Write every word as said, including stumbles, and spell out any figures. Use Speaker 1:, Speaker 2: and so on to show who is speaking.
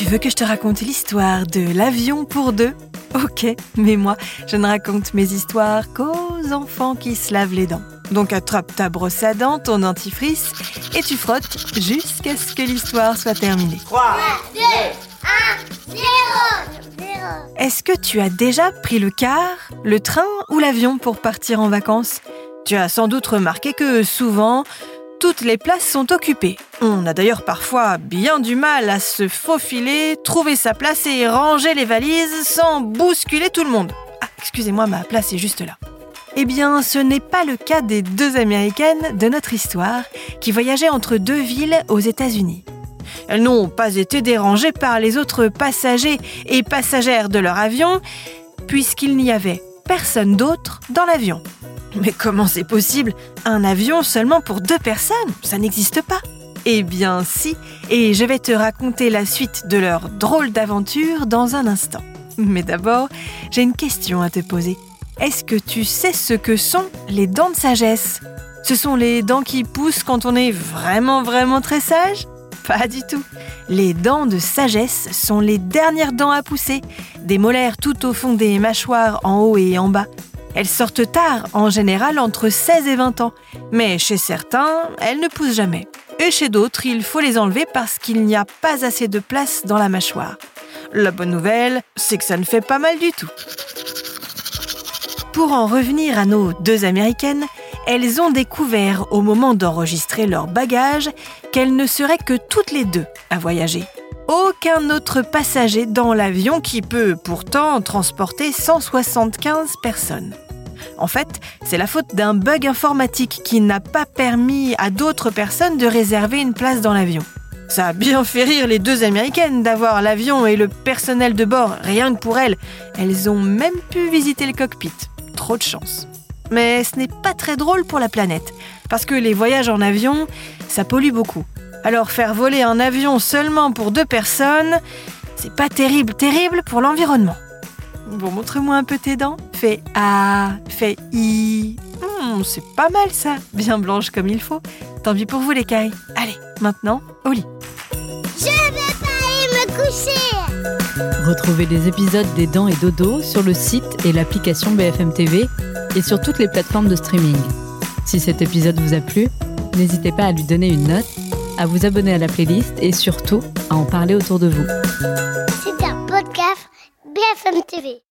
Speaker 1: veux que je te raconte l'histoire de l'avion pour deux ? Ok, mais moi, je ne raconte mes histoires qu'aux enfants qui se lavent les dents. Donc attrape ta brosse à dents, ton dentifrice, et tu frottes jusqu'à ce que l'histoire soit terminée.
Speaker 2: trois, deux, un, zéro.
Speaker 1: Est-ce que tu as déjà pris le car, le train ou l'avion pour partir en vacances ? Tu as sans doute remarqué que souvent, toutes les places sont occupées. On a d'ailleurs parfois bien du mal à se faufiler, trouver sa place et ranger les valises sans bousculer tout le monde. Ah, excusez-moi, ma place est juste là. Eh bien, ce n'est pas le cas des deux Américaines de notre histoire qui voyageaient entre deux villes aux États-Unis. Elles n'ont pas été dérangées par les autres passagers et passagères de leur avion, puisqu'il n'y avait personne d'autre dans l'avion. Mais comment c'est possible ? Un avion seulement pour deux personnes ? Ça n'existe pas. Eh bien si, et je vais te raconter la suite de leur drôle d'aventure dans un instant. Mais d'abord, j'ai une question à te poser. Est-ce que tu sais ce que sont les dents de sagesse ? Ce sont les dents qui poussent quand on est vraiment vraiment très sage ? Pas du tout. Les dents de sagesse sont les dernières dents à pousser, des molaires tout au fond des mâchoires en haut et en bas. Elles sortent tard, en général entre seize et vingt ans. Mais chez certains, elles ne poussent jamais. Et chez d'autres, il faut les enlever parce qu'il n'y a pas assez de place dans la mâchoire. La bonne nouvelle, c'est que ça ne fait pas mal du tout. Pour en revenir à nos deux Américaines, elles ont découvert au moment d'enregistrer leur bagage qu'elles ne seraient que toutes les deux à voyager. Aucun autre passager dans l'avion qui peut pourtant transporter cent soixante-quinze personnes. En fait, c'est la faute d'un bug informatique qui n'a pas permis à d'autres personnes de réserver une place dans l'avion. Ça a bien fait rire les deux Américaines d'avoir l'avion et le personnel de bord, rien que pour elles. Elles ont même pu visiter le cockpit. Trop de chance. Mais ce n'est pas très drôle pour la planète, parce que les voyages en avion, ça pollue beaucoup. Alors faire voler un avion seulement pour deux personnes, c'est pas terrible, terrible pour l'environnement. Bon, montre-moi un peu tes dents. Fais A, fais I. Mmh, c'est pas mal ça, bien blanche comme il faut. Tant pis pour vous les cailles. Allez, maintenant, au lit.
Speaker 2: Je vais pas aller me coucher.
Speaker 3: Retrouvez les épisodes des Dents et Dodo sur le site et l'application B F M T V et sur toutes les plateformes de streaming. Si cet épisode vous a plu, n'hésitez pas à lui donner une note, à vous abonner à la playlist et surtout à en parler autour de vous.
Speaker 2: C'est un podcast B F M T V.